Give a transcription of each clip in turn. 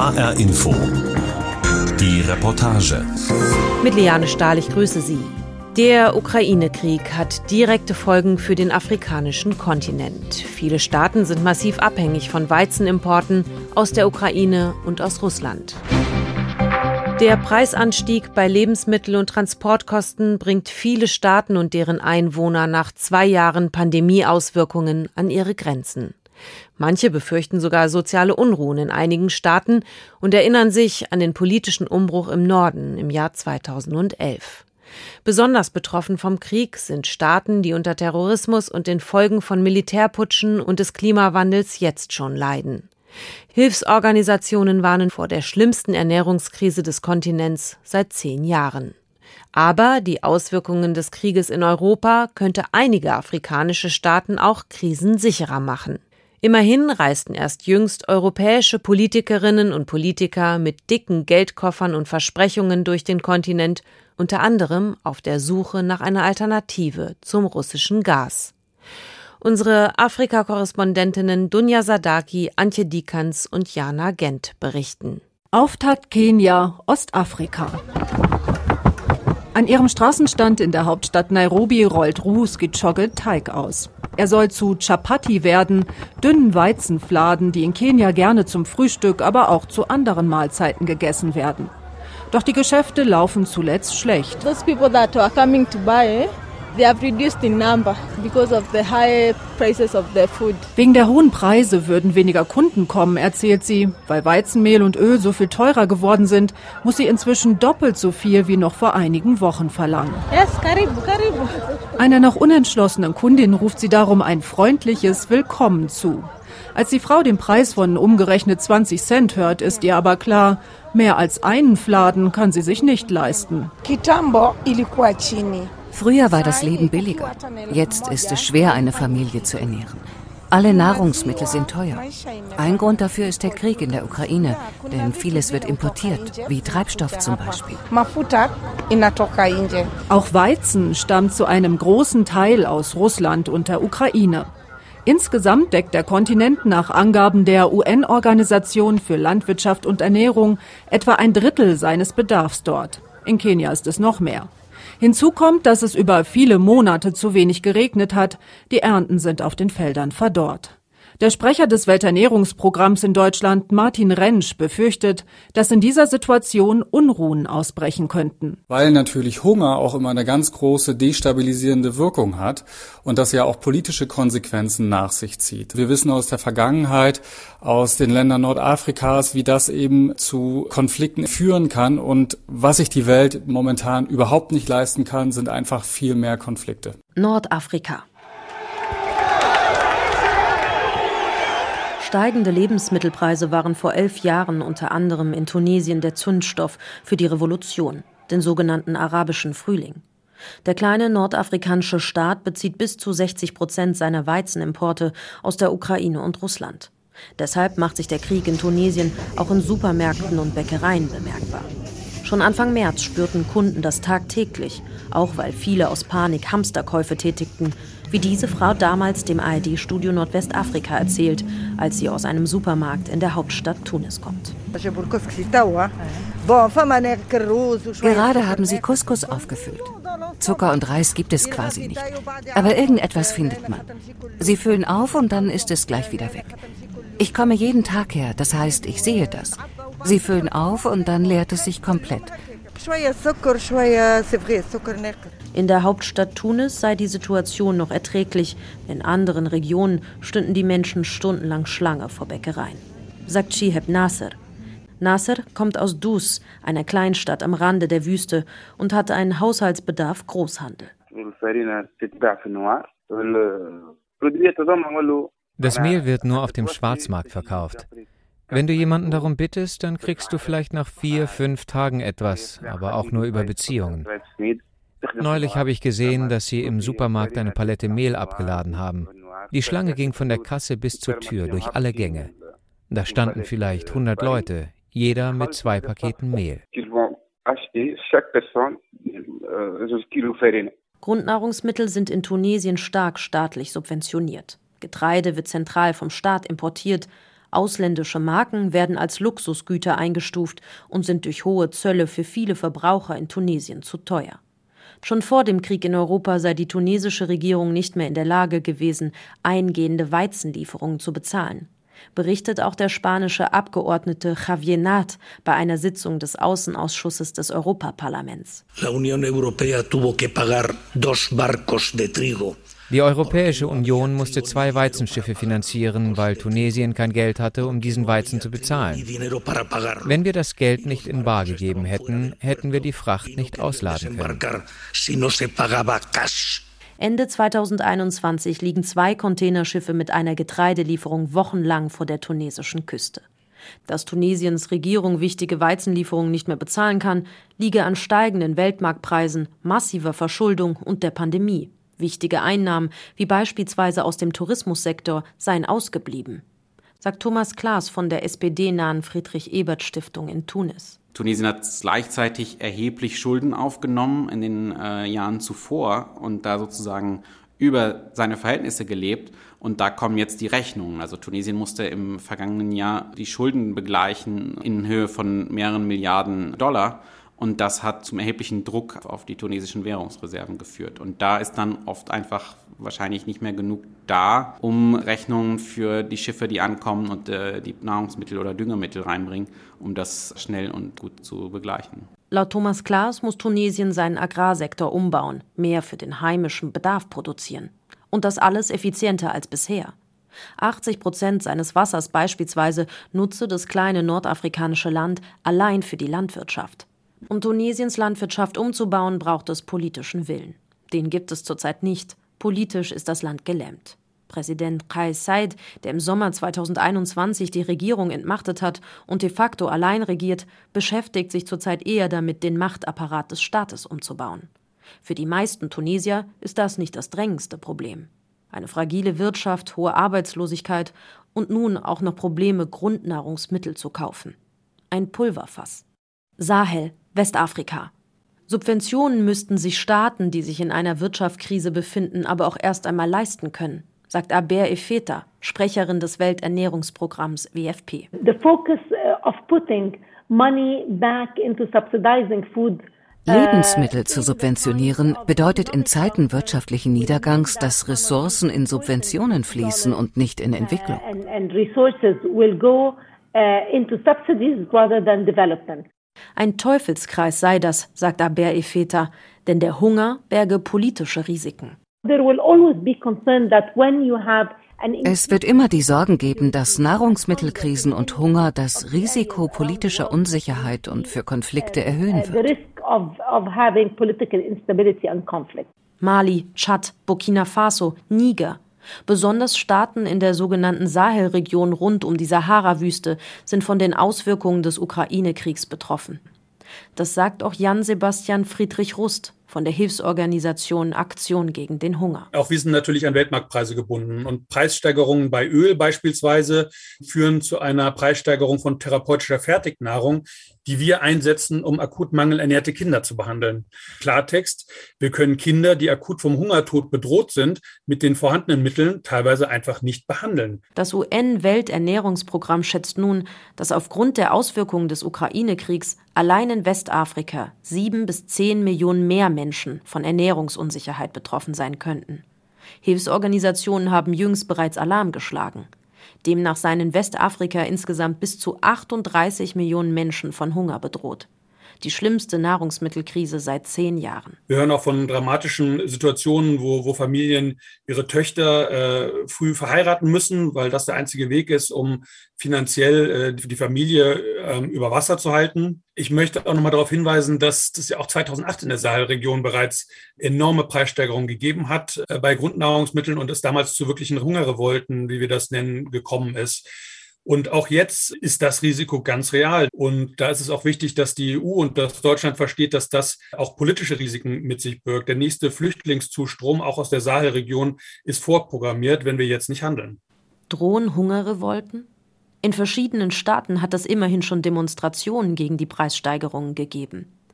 HR Info. Die Reportage. Mit Liane Stahl, ich grüße Sie. Der Ukraine-Krieg hat direkte Folgen für den afrikanischen Kontinent. Viele Staaten sind massiv abhängig von Weizenimporten aus der Ukraine und aus Russland. Der Preisanstieg bei Lebensmittel- und Transportkosten bringt viele Staaten und deren Einwohner nach 2 Jahren Pandemieauswirkungen an ihre Grenzen. Manche befürchten sogar soziale Unruhen in einigen Staaten und erinnern sich an den politischen Umbruch im Norden im Jahr 2011. Besonders betroffen vom Krieg sind Staaten, die unter Terrorismus und den Folgen von Militärputschen und des Klimawandels jetzt schon leiden. Hilfsorganisationen warnen vor der schlimmsten Ernährungskrise des Kontinents seit 10 Jahren. Aber die Auswirkungen des Krieges in Europa könnte einige afrikanische Staaten auch krisensicherer machen. Immerhin reisten erst jüngst europäische Politikerinnen und Politiker mit dicken Geldkoffern und Versprechungen durch den Kontinent, unter anderem auf der Suche nach einer Alternative zum russischen Gas. Unsere Afrika-Korrespondentinnen Dunja Sadaki, Antje Dikans und Jana Gent berichten. Auftakt Kenia, Ostafrika. An ihrem Straßenstand in der Hauptstadt Nairobi rollt Ruth Gichoge Teig aus. Er soll zu Chapati werden, dünnen Weizenfladen, die in Kenia gerne zum Frühstück, aber auch zu anderen Mahlzeiten gegessen werden. Doch die Geschäfte laufen zuletzt schlecht. Those people that are coming to buy, they have reduced in number because of the high prices of the food. Wegen der hohen Preise würden weniger Kunden kommen, erzählt sie. Weil Weizenmehl und Öl so viel teurer geworden sind, muss sie inzwischen doppelt so viel wie noch vor einigen Wochen verlangen. Yes, karibu, karibu. Einer noch unentschlossenen Kundin ruft sie darum ein freundliches Willkommen zu. Als die Frau den Preis von umgerechnet 20 Cent hört, ist ihr aber klar, mehr als einen Fladen kann sie sich nicht leisten. Früher war das Leben billiger. Jetzt ist es schwer, eine Familie zu ernähren. Alle Nahrungsmittel sind teuer. Ein Grund dafür ist der Krieg in der Ukraine, denn vieles wird importiert, wie Treibstoff zum Beispiel. Auch Weizen stammt zu einem großen Teil aus Russland und der Ukraine. Insgesamt deckt der Kontinent nach Angaben der UN-Organisation für Landwirtschaft und Ernährung etwa 1/3 seines Bedarfs dort. In Kenia ist es noch mehr. Hinzu kommt, dass es über viele Monate zu wenig geregnet hat. Die Ernten sind auf den Feldern verdorrt. Der Sprecher des Welternährungsprogramms in Deutschland, Martin Rentsch, befürchtet, dass in dieser Situation Unruhen ausbrechen könnten. Weil natürlich Hunger auch immer eine ganz große destabilisierende Wirkung hat und das ja auch politische Konsequenzen nach sich zieht. Wir wissen aus der Vergangenheit, aus den Ländern Nordafrikas, wie das eben zu Konflikten führen kann. Und was sich die Welt momentan überhaupt nicht leisten kann, sind einfach viel mehr Konflikte. Nordafrika. Steigende Lebensmittelpreise waren vor 11 Jahren unter anderem in Tunesien der Zündstoff für die Revolution, den sogenannten arabischen Frühling. Der kleine nordafrikanische Staat bezieht bis zu 60% seiner Weizenimporte aus der Ukraine und Russland. Deshalb macht sich der Krieg in Tunesien auch in Supermärkten und Bäckereien bemerkbar. Schon Anfang März spürten Kunden das tagtäglich, auch weil viele aus Panik Hamsterkäufe tätigten, wie diese Frau damals dem ARD-Studio Nordwestafrika erzählt, als sie aus einem Supermarkt in der Hauptstadt Tunis kommt. Gerade haben sie Couscous aufgefüllt. Zucker und Reis gibt es quasi nicht. Aber irgendetwas findet man. Sie füllen auf und dann ist es gleich wieder weg. Ich komme jeden Tag her, das heißt, ich sehe das. Sie füllen auf und dann leert es sich komplett. In der Hauptstadt Tunis sei die Situation noch erträglich. In anderen Regionen stünden die Menschen stundenlang Schlange vor Bäckereien, sagt Shihab Nasser. Nasser kommt aus Dus, einer Kleinstadt am Rande der Wüste, und hat einen Haushaltsbedarf Großhandel. Das Mehl wird nur auf dem Schwarzmarkt verkauft. Wenn du jemanden darum bittest, dann kriegst du vielleicht nach 4-5 Tagen etwas, aber auch nur über Beziehungen. Neulich habe ich gesehen, dass sie im Supermarkt eine Palette Mehl abgeladen haben. Die Schlange ging von der Kasse bis zur Tür, durch alle Gänge. Da standen vielleicht 100 Leute, jeder mit 2 Paketen Mehl. Grundnahrungsmittel sind in Tunesien stark staatlich subventioniert. Getreide wird zentral vom Staat importiert. Ausländische Marken werden als Luxusgüter eingestuft und sind durch hohe Zölle für viele Verbraucher in Tunesien zu teuer. Schon vor dem Krieg in Europa sei die tunesische Regierung nicht mehr in der Lage gewesen, eingehende Weizenlieferungen zu bezahlen. Berichtet auch der spanische Abgeordnete Javier Nart bei einer Sitzung des Außenausschusses des Europaparlaments. Die Europäische Union musste 2 Weizenschiffe finanzieren, weil Tunesien kein Geld hatte, um diesen Weizen zu bezahlen. Wenn wir das Geld nicht in bar gegeben hätten, hätten wir die Fracht nicht ausladen können. Ende 2021 liegen 2 Containerschiffe mit einer Getreidelieferung wochenlang vor der tunesischen Küste. Dass Tunesiens Regierung wichtige Weizenlieferungen nicht mehr bezahlen kann, liege an steigenden Weltmarktpreisen, massiver Verschuldung und der Pandemie. Wichtige Einnahmen, wie beispielsweise aus dem Tourismussektor, seien ausgeblieben, sagt Thomas Klaas von der SPD-nahen Friedrich-Ebert-Stiftung in Tunis. Tunesien hat gleichzeitig erheblich Schulden aufgenommen in den Jahren zuvor und da sozusagen über seine Verhältnisse gelebt. Und da kommen jetzt die Rechnungen. Also Tunesien musste im vergangenen Jahr die Schulden begleichen in Höhe von mehreren Milliarden $. Und das hat zum erheblichen Druck auf die tunesischen Währungsreserven geführt. Und da ist dann oft einfach wahrscheinlich nicht mehr genug da, um Rechnungen für die Schiffe, die ankommen und die Nahrungsmittel oder Düngemittel reinbringen, um das schnell und gut zu begleichen. Laut Thomas Klaas muss Tunesien seinen Agrarsektor umbauen, mehr für den heimischen Bedarf produzieren. Und das alles effizienter als bisher. 80% seines Wassers beispielsweise nutze das kleine nordafrikanische Land allein für die Landwirtschaft. Um Tunesiens Landwirtschaft umzubauen, braucht es politischen Willen. Den gibt es zurzeit nicht. Politisch ist das Land gelähmt. Präsident Kais Saied, der im Sommer 2021 die Regierung entmachtet hat und de facto allein regiert, beschäftigt sich zurzeit eher damit, den Machtapparat des Staates umzubauen. Für die meisten Tunesier ist das nicht das drängendste Problem. Eine fragile Wirtschaft, hohe Arbeitslosigkeit und nun auch noch Probleme, Grundnahrungsmittel zu kaufen. Ein Pulverfass. Sahel, Westafrika. Subventionen müssten sich Staaten, die sich in einer Wirtschaftskrise befinden, aber auch erst einmal leisten können, sagt Aber Efeta, Sprecherin des Welternährungsprogramms WFP. The focus of putting money back into subsidizing food. Lebensmittel zu subventionieren bedeutet in Zeiten wirtschaftlichen Niedergangs, dass Ressourcen in Subventionen fließen und nicht in Entwicklung. And resources will go into subsidies rather than development. Ein Teufelskreis sei das, sagt Aber Efeta, denn der Hunger berge politische Risiken. Es wird immer die Sorgen geben, dass Nahrungsmittelkrisen und Hunger das Risiko politischer Unsicherheit und für Konflikte erhöhen wird. Mali, Tschad, Burkina Faso, Niger. Besonders Staaten in der sogenannten Sahelregion rund um die Sahara-Wüste sind von den Auswirkungen des Ukraine-Kriegs betroffen. Das sagt auch Jan-Sebastian Friedrich Rust von der Hilfsorganisation Aktion gegen den Hunger. Auch wir sind natürlich an Weltmarktpreise gebunden und Preissteigerungen bei Öl beispielsweise führen zu einer Preissteigerung von therapeutischer Fertignahrung, die wir einsetzen, um akut mangelernährte Kinder zu behandeln. Klartext, wir können Kinder, die akut vom Hungertod bedroht sind, mit den vorhandenen Mitteln teilweise einfach nicht behandeln. Das UN-Welternährungsprogramm schätzt nun, dass aufgrund der Auswirkungen des Ukraine-Kriegs allein in Westafrika 7 bis 10 Millionen mehr Menschen von Ernährungsunsicherheit betroffen sein könnten. Hilfsorganisationen haben jüngst bereits Alarm geschlagen. Demnach seien in Westafrika insgesamt bis zu 38 Millionen Menschen von Hunger bedroht. Die schlimmste Nahrungsmittelkrise seit 10 Jahren. Wir hören auch von dramatischen Situationen, wo Familien ihre Töchter früh verheiraten müssen, weil das der einzige Weg ist, um finanziell die Familie über Wasser zu halten. Ich möchte auch noch mal darauf hinweisen, dass es ja auch 2008 in der Sahelregion bereits enorme Preissteigerungen gegeben hat bei Grundnahrungsmitteln und es damals zu wirklichen Hungerrevolten, wie wir das nennen, gekommen ist. Und auch jetzt ist das Risiko ganz real. Und da ist es auch wichtig, dass die EU und dass Deutschland versteht, dass das auch politische Risiken mit sich birgt. Der nächste Flüchtlingszustrom, auch aus der Sahelregion, ist vorprogrammiert, wenn wir jetzt nicht handeln. Drohen Hungerrevolten? In verschiedenen Staaten hat es immerhin schon Demonstrationen gegen die Preissteigerungen gegeben.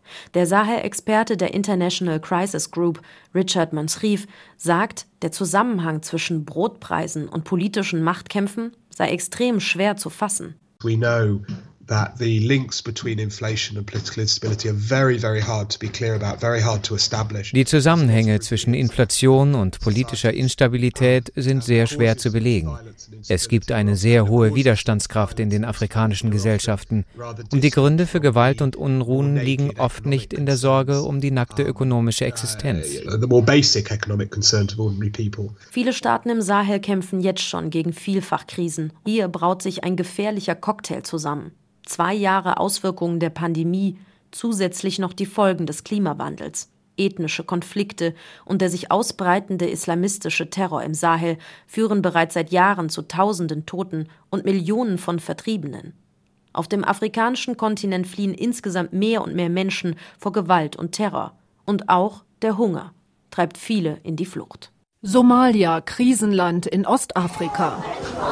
Der Sahel-Experte der International Crisis Group, Richard Mansrief, sagt, der Zusammenhang zwischen Brotpreisen und politischen Machtkämpfen sei extrem schwer zu fassen. We know that the links between inflation and political instability are very, very hard to be clear about, very hard to establish. Die Zusammenhänge zwischen Inflation und politischer Instabilität sind sehr schwer zu belegen. Es gibt eine sehr hohe Widerstandskraft in den afrikanischen Gesellschaften. Und die Gründe für Gewalt und Unruhen liegen oft nicht in der Sorge um die nackte ökonomische Existenz. Viele Staaten im Sahel kämpfen jetzt schon gegen Vielfachkrisen. Hier braut sich ein gefährlicher Cocktail zusammen. 2 Jahre Auswirkungen der Pandemie, zusätzlich noch die Folgen des Klimawandels. Ethnische Konflikte und der sich ausbreitende islamistische Terror im Sahel führen bereits seit Jahren zu Tausenden Toten und Millionen von Vertriebenen. Auf dem afrikanischen Kontinent fliehen insgesamt mehr und mehr Menschen vor Gewalt und Terror. Und auch der Hunger treibt viele in die Flucht. Somalia, Krisenland in Ostafrika.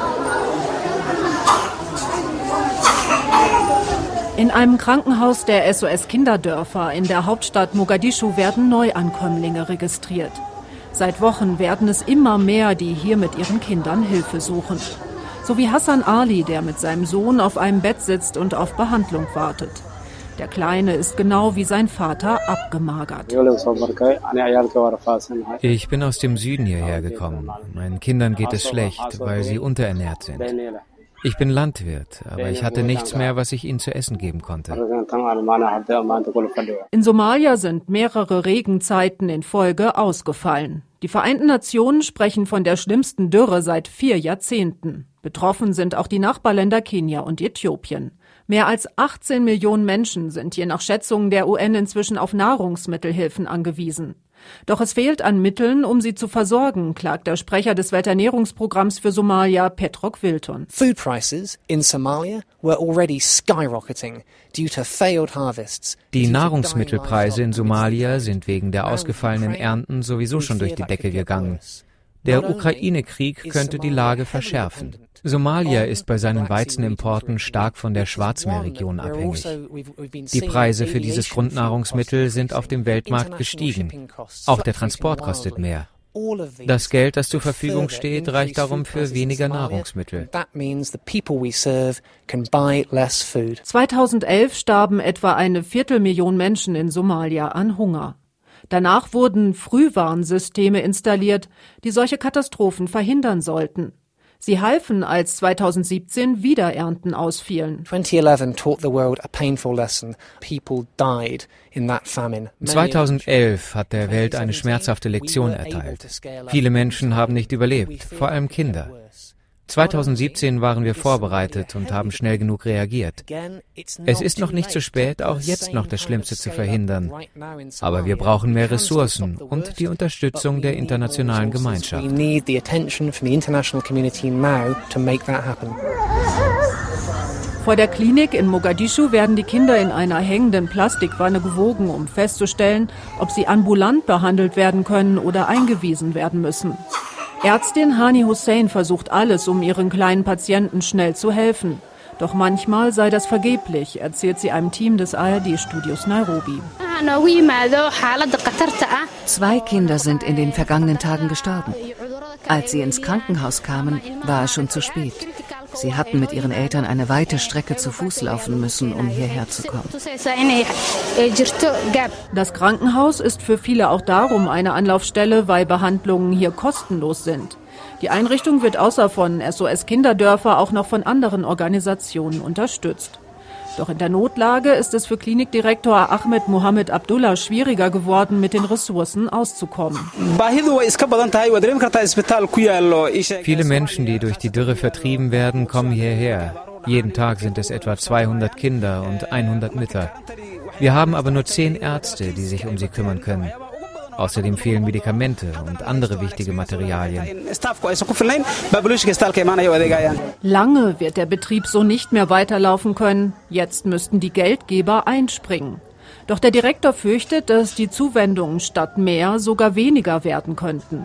In einem Krankenhaus der SOS-Kinderdörfer in der Hauptstadt Mogadischu werden Neuankömmlinge registriert. Seit Wochen werden es immer mehr, die hier mit ihren Kindern Hilfe suchen. So wie Hassan Ali, der mit seinem Sohn auf einem Bett sitzt und auf Behandlung wartet. Der Kleine ist genau wie sein Vater abgemagert. Ich bin aus dem Süden hierher gekommen. Meinen Kindern geht es schlecht, weil sie unterernährt sind. Ich bin Landwirt, aber ich hatte nichts mehr, was ich ihnen zu essen geben konnte. In Somalia sind mehrere Regenzeiten in Folge ausgefallen. Die Vereinten Nationen sprechen von der schlimmsten Dürre seit 4 Jahrzehnten. Betroffen sind auch die Nachbarländer Kenia und Äthiopien. Mehr als 18 Millionen Menschen sind je nach Schätzungen der UN inzwischen auf Nahrungsmittelhilfen angewiesen. Doch es fehlt an Mitteln, um sie zu versorgen, klagt der Sprecher des Welternährungsprogramms für Somalia, Petrok Wilton. Food prices in Somalia were already skyrocketing due to failed harvests. Die Nahrungsmittelpreise in Somalia sind wegen der ausgefallenen Ernten sowieso schon durch die Decke gegangen. Der Ukraine-Krieg könnte die Lage verschärfen. Somalia ist bei seinen Weizenimporten stark von der Schwarzmeerregion abhängig. Die Preise für dieses Grundnahrungsmittel sind auf dem Weltmarkt gestiegen. Auch der Transport kostet mehr. Das Geld, das zur Verfügung steht, reicht darum für weniger Nahrungsmittel. 2011 starben etwa 250.000 Menschen in Somalia an Hunger. Danach wurden Frühwarnsysteme installiert, die solche Katastrophen verhindern sollten. Sie halfen, als 2017 wieder Ernten ausfielen. 2011 hat der Welt eine schmerzhafte Lektion erteilt. Viele Menschen haben nicht überlebt, vor allem Kinder. 2017 waren wir vorbereitet und haben schnell genug reagiert. Es ist noch nicht zu spät, auch jetzt noch das Schlimmste zu verhindern. Aber wir brauchen mehr Ressourcen und die Unterstützung der internationalen Gemeinschaft. Vor der Klinik in Mogadischu werden die Kinder in einer hängenden Plastikwanne gewogen, um festzustellen, ob sie ambulant behandelt werden können oder eingewiesen werden müssen. Ärztin Hani Hussein versucht alles, um ihren kleinen Patienten schnell zu helfen. Doch manchmal sei das vergeblich, erzählt sie einem Team des ARD-Studios Nairobi. 2 Kinder sind in den vergangenen Tagen gestorben. Als sie ins Krankenhaus kamen, war es schon zu spät. Sie hatten mit ihren Eltern eine weite Strecke zu Fuß laufen müssen, um hierher zu kommen. Das Krankenhaus ist für viele auch darum eine Anlaufstelle, weil Behandlungen hier kostenlos sind. Die Einrichtung wird außer von SOS Kinderdörfer auch noch von anderen Organisationen unterstützt. Doch in der Notlage ist es für Klinikdirektor Ahmed Mohamed Abdullah schwieriger geworden, mit den Ressourcen auszukommen. Viele Menschen, die durch die Dürre vertrieben werden, kommen hierher. Jeden Tag sind es etwa 200 Kinder und 100 Mütter. Wir haben aber nur 10 Ärzte, die sich um sie kümmern können. Außerdem fehlen Medikamente und andere wichtige Materialien. Lange wird der Betrieb so nicht mehr weiterlaufen können. Jetzt müssten die Geldgeber einspringen. Doch der Direktor fürchtet, dass die Zuwendungen statt mehr sogar weniger werden könnten.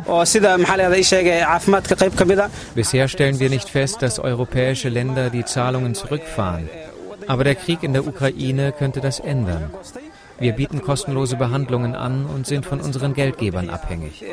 Bisher stellen wir nicht fest, dass europäische Länder die Zahlungen zurückfahren. Aber der Krieg in der Ukraine könnte das ändern. Wir bieten kostenlose Behandlungen an und sind von unseren Geldgebern abhängig.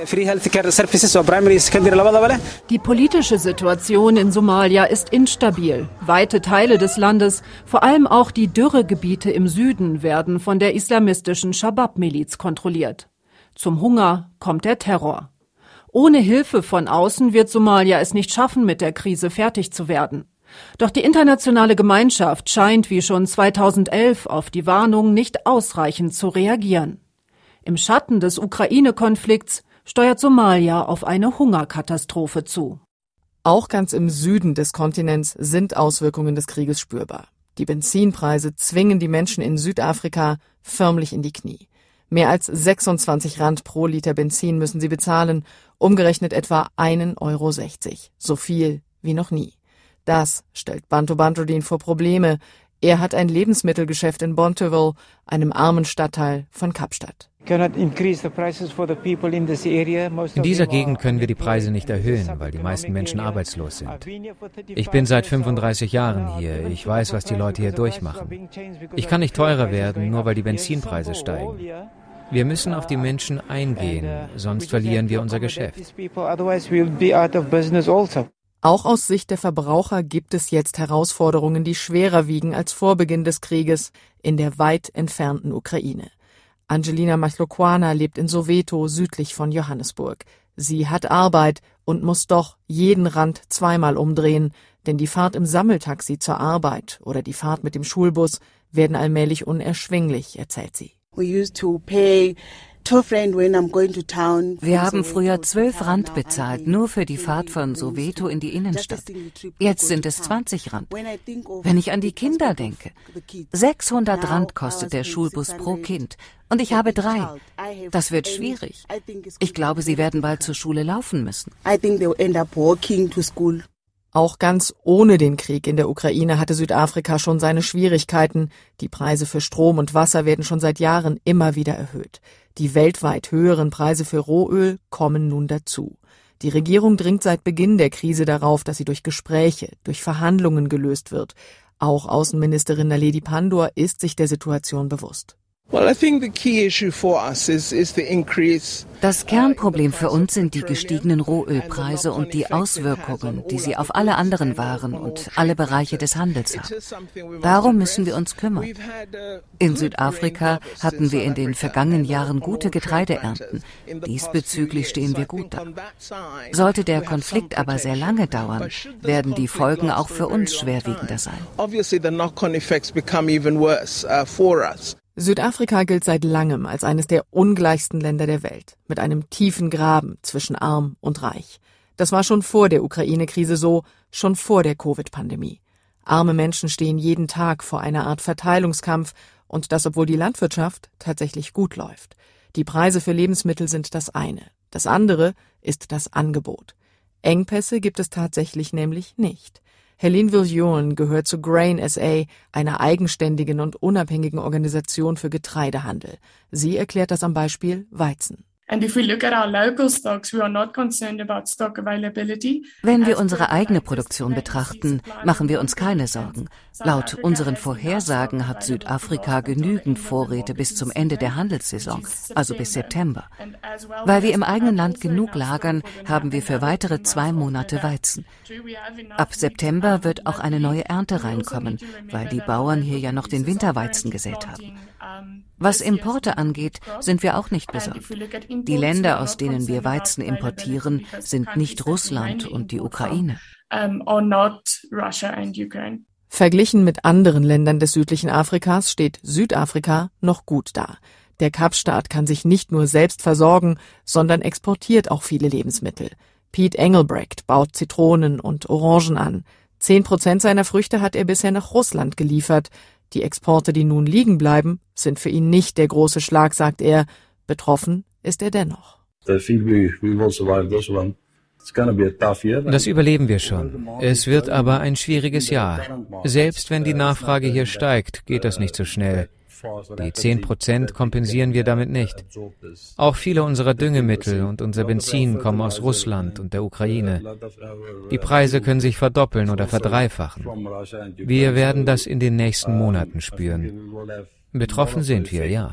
Die politische Situation in Somalia ist instabil. Weite Teile des Landes, vor allem auch die Dürregebiete im Süden, werden von der islamistischen Shabab-Miliz kontrolliert. Zum Hunger kommt der Terror. Ohne Hilfe von außen wird Somalia es nicht schaffen, mit der Krise fertig zu werden. Doch die internationale Gemeinschaft scheint wie schon 2011 auf die Warnung nicht ausreichend zu reagieren. Im Schatten des Ukraine-Konflikts steuert Somalia auf eine Hungerkatastrophe zu. Auch ganz im Süden des Kontinents sind Auswirkungen des Krieges spürbar. Die Benzinpreise zwingen die Menschen in Südafrika förmlich in die Knie. Mehr als 26 Rand pro Liter Benzin müssen sie bezahlen, umgerechnet etwa 1,60 Euro. So viel wie noch nie. Das stellt Bantu Bantuldin vor Probleme. Er hat ein Lebensmittelgeschäft in Bonteheuvel, einem armen Stadtteil von Kapstadt. In dieser Gegend können wir die Preise nicht erhöhen, weil die meisten Menschen arbeitslos sind. Ich bin seit 35 Jahren hier. Ich weiß, was die Leute hier durchmachen. Ich kann nicht teurer werden, nur weil die Benzinpreise steigen. Wir müssen auf die Menschen eingehen, sonst verlieren wir unser Geschäft. Auch aus Sicht der Verbraucher gibt es jetzt Herausforderungen, die schwerer wiegen als vor Beginn des Krieges in der weit entfernten Ukraine. Angelina Machlokwana lebt in Soweto, südlich von Johannesburg. Sie hat Arbeit und muss doch jeden Rand zweimal umdrehen, denn die Fahrt im Sammeltaxi zur Arbeit oder die Fahrt mit dem Schulbus werden allmählich unerschwinglich, erzählt sie. Wir haben früher 12 Rand bezahlt, nur für die Fahrt von Soweto in die Innenstadt. Jetzt sind es 20 Rand. Wenn ich an die Kinder denke, 600 Rand kostet der Schulbus pro Kind. Und ich habe 3. Das wird schwierig. Ich glaube, sie werden bald zur Schule laufen müssen. Auch ganz ohne den Krieg in der Ukraine hatte Südafrika schon seine Schwierigkeiten. Die Preise für Strom und Wasser werden schon seit Jahren immer wieder erhöht. Die weltweit höheren Preise für Rohöl kommen nun dazu. Die Regierung dringt seit Beginn der Krise darauf, dass sie durch Gespräche, durch Verhandlungen gelöst wird. Auch Außenministerin Naledi Pandor ist sich der Situation bewusst. Das Kernproblem für uns sind die gestiegenen Rohölpreise und die Auswirkungen, die sie auf alle anderen Waren und alle Bereiche des Handels haben. Darum müssen wir uns kümmern. In Südafrika hatten wir in den vergangenen Jahren gute Getreideernten. Diesbezüglich stehen wir gut da. Sollte der Konflikt aber sehr lange dauern, werden die Folgen auch für uns schwerwiegender sein. Südafrika gilt seit langem als eines der ungleichsten Länder der Welt, mit einem tiefen Graben zwischen arm und reich. Das war schon vor der Ukraine-Krise so, schon vor der Covid-Pandemie. Arme Menschen stehen jeden Tag vor einer Art Verteilungskampf, und das, obwohl die Landwirtschaft tatsächlich gut läuft. Die Preise für Lebensmittel sind das eine. Das andere ist das Angebot. Engpässe gibt es tatsächlich nämlich nicht. Helene Viljoen gehört zu Grain SA, einer eigenständigen und unabhängigen Organisation für Getreidehandel. Sie erklärt das am Beispiel Weizen. Wenn wir unsere eigene Produktion betrachten, machen wir uns keine Sorgen. Laut unseren Vorhersagen hat Südafrika genügend Vorräte bis zum Ende der Handelssaison, also bis September. Weil wir im eigenen Land genug lagern, haben wir für weitere 2 Monate Weizen. Ab September wird auch eine neue Ernte reinkommen, weil die Bauern hier ja noch den Winterweizen gesät haben. Was Importe angeht, sind wir auch nicht besorgt. Die Länder, aus denen wir Weizen importieren, sind nicht Russland und die Ukraine. Verglichen mit anderen Ländern des südlichen Afrikas steht Südafrika noch gut da. Der Kapstaat kann sich nicht nur selbst versorgen, sondern exportiert auch viele Lebensmittel. Piet Engelbrecht baut Zitronen und Orangen an. 10% seiner Früchte hat er bisher nach Russland geliefert. Die Exporte, die nun liegen bleiben, sind für ihn nicht der große Schlag, sagt er. Betroffen ist er dennoch. Das überleben wir schon. Es wird aber ein schwieriges Jahr. Selbst wenn die Nachfrage hier steigt, geht das nicht so schnell. Die 10% kompensieren wir damit nicht. Auch viele unserer Düngemittel und unser Benzin kommen aus Russland und der Ukraine. Die Preise können sich verdoppeln oder verdreifachen. Wir werden das in den nächsten Monaten spüren. Betroffen sind wir, ja.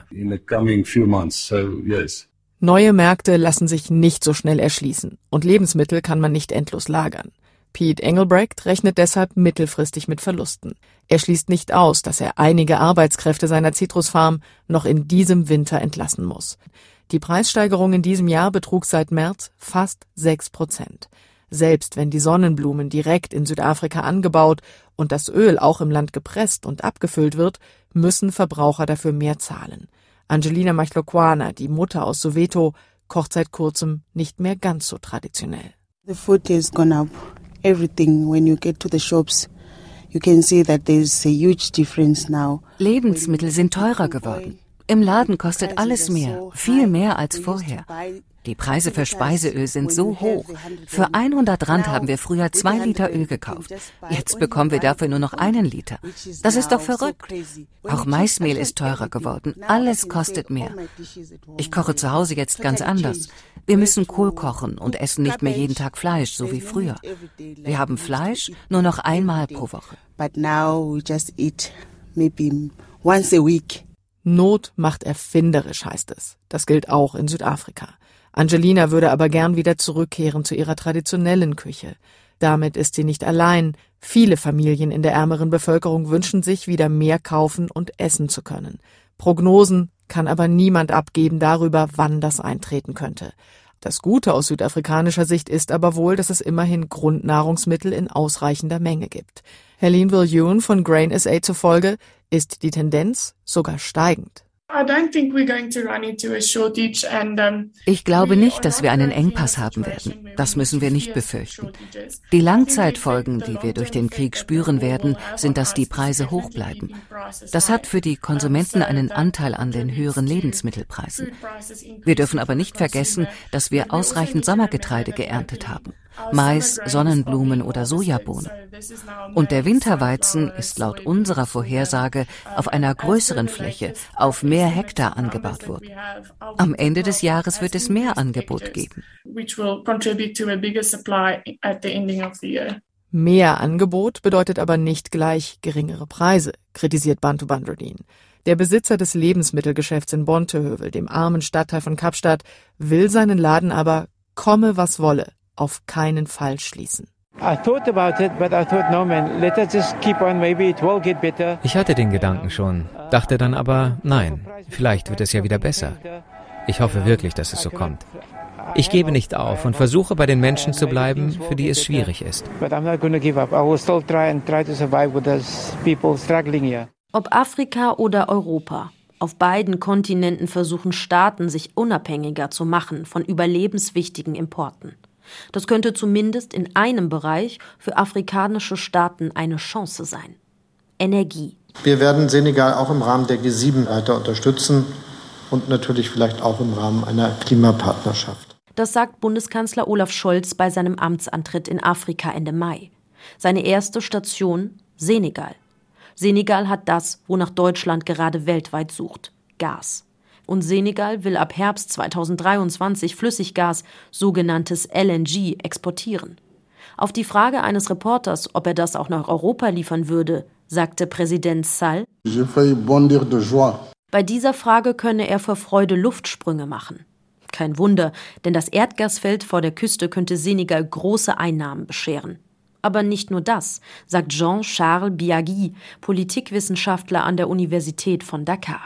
Neue Märkte lassen sich nicht so schnell erschließen und Lebensmittel kann man nicht endlos lagern. Pete Engelbrecht rechnet deshalb mittelfristig mit Verlusten. Er schließt nicht aus, dass er einige Arbeitskräfte seiner Zitrusfarm noch in diesem Winter entlassen muss. Die Preissteigerung in diesem Jahr betrug seit März fast 6%. Selbst wenn die Sonnenblumen direkt in Südafrika angebaut und das Öl auch im Land gepresst und abgefüllt wird, müssen Verbraucher dafür mehr zahlen. Angelina Machlokwana, die Mutter aus Soweto, kocht seit kurzem nicht mehr ganz so traditionell. The food has gone up. Everything, when you get to the shops, you can see that there's a huge difference now. Lebensmittel sind teurer geworden. Im Laden kostet alles mehr, viel mehr als vorher. Die Preise für Speiseöl sind so hoch. Für 100 Rand haben wir früher 2 Liter Öl gekauft. Jetzt bekommen wir dafür nur noch 1 Liter. Das ist doch verrückt. Auch Maismehl ist teurer geworden. Alles kostet mehr. Ich koche zu Hause jetzt ganz anders. Wir müssen Kohl kochen und essen nicht mehr jeden Tag Fleisch, so wie früher. Wir haben Fleisch nur noch einmal pro Woche. But now we just eat maybe once a week. Not macht erfinderisch, heißt es. Das gilt auch in Südafrika. Angelina würde aber gern wieder zurückkehren zu ihrer traditionellen Küche. Damit ist sie nicht allein. Viele Familien in der ärmeren Bevölkerung wünschen sich, wieder mehr kaufen und essen zu können. Prognosen kann aber niemand abgeben darüber, wann das eintreten könnte. Das Gute aus südafrikanischer Sicht ist aber wohl, dass es immerhin Grundnahrungsmittel in ausreichender Menge gibt. Helene Viljoen von Grain SA zufolge ist die Tendenz sogar steigend. Ich glaube nicht, dass wir einen Engpass haben werden. Das müssen wir nicht befürchten. Die Langzeitfolgen, die wir durch den Krieg spüren werden, sind, dass die Preise hoch bleiben. Das hat für die Konsumenten einen Anteil an den höheren Lebensmittelpreisen. Wir dürfen aber nicht vergessen, dass wir ausreichend Sommergetreide geerntet haben. Mais, Sonnenblumen oder Sojabohnen. Und der Winterweizen ist laut unserer Vorhersage auf einer größeren Fläche, auf mehr Hektar angebaut worden. Am Ende des Jahres wird es mehr Angebot geben. Mehr Angebot bedeutet aber nicht gleich geringere Preise, kritisiert Bantu Bandrodin. Der Besitzer des Lebensmittelgeschäfts in Bonteheuvel, dem armen Stadtteil von Kapstadt, will seinen Laden aber, komme was wolle, auf keinen Fall schließen. Ich hatte den Gedanken schon, dachte dann aber, nein, vielleicht wird es ja wieder besser. Ich hoffe wirklich, dass es so kommt. Ich gebe nicht auf und versuche bei den Menschen zu bleiben, für die es schwierig ist. Ob Afrika oder Europa, auf beiden Kontinenten versuchen Staaten, sich unabhängiger zu machen von überlebenswichtigen Importen. Das könnte zumindest in einem Bereich für afrikanische Staaten eine Chance sein: Energie. Wir werden Senegal auch im Rahmen der G7 weiter unterstützen und natürlich vielleicht auch im Rahmen einer Klimapartnerschaft. Das sagt Bundeskanzler Olaf Scholz bei seinem Amtsantritt in Afrika Ende Mai. Seine erste Station: Senegal. Senegal hat das, wonach Deutschland gerade weltweit sucht: Gas. Und Senegal will ab Herbst 2023 Flüssiggas, sogenanntes LNG, exportieren. Auf die Frage eines Reporters, ob er das auch nach Europa liefern würde, sagte Präsident Sall: Bei dieser Frage könne er vor Freude Luftsprünge machen. Kein Wunder, denn das Erdgasfeld vor der Küste könnte Senegal große Einnahmen bescheren. Aber nicht nur das, sagt Jean-Charles Biagui, Politikwissenschaftler an der Universität von Dakar.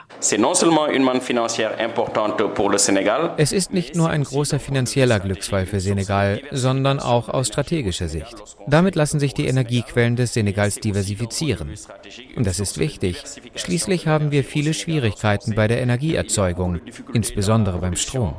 Es ist nicht nur ein großer finanzieller Glücksfall für Senegal, sondern auch aus strategischer Sicht. Damit lassen sich die Energiequellen des Senegals diversifizieren. Und das ist wichtig. Schließlich haben wir viele Schwierigkeiten bei der Energieerzeugung, insbesondere beim Strom.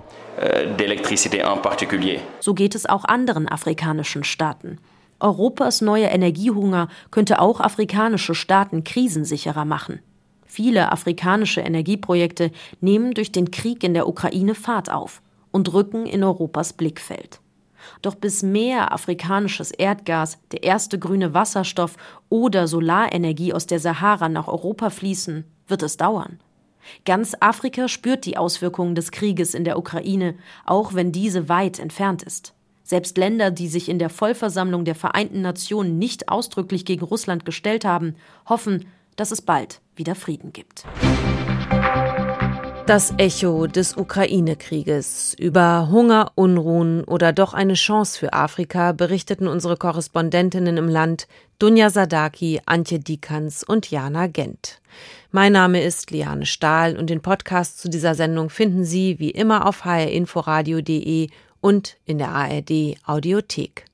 So geht es auch anderen afrikanischen Staaten. Europas neuer Energiehunger könnte auch afrikanische Staaten krisensicherer machen. Viele afrikanische Energieprojekte nehmen durch den Krieg in der Ukraine Fahrt auf und rücken in Europas Blickfeld. Doch bis mehr afrikanisches Erdgas, der erste grüne Wasserstoff oder Solarenergie aus der Sahara nach Europa fließen, wird es dauern. Ganz Afrika spürt die Auswirkungen des Krieges in der Ukraine, auch wenn diese weit entfernt ist. Selbst Länder, die sich in der Vollversammlung der Vereinten Nationen nicht ausdrücklich gegen Russland gestellt haben, hoffen, dass es bald wieder Frieden gibt. Das Echo des Ukraine-Krieges. Über Hunger, Unruhen oder doch eine Chance für Afrika berichteten unsere Korrespondentinnen im Land Dunja Sadaki, Antje Dikans und Jana Gent. Mein Name ist Liane Stahl und den Podcast zu dieser Sendung finden Sie wie immer auf hrinforadio.de und in der ARD Audiothek.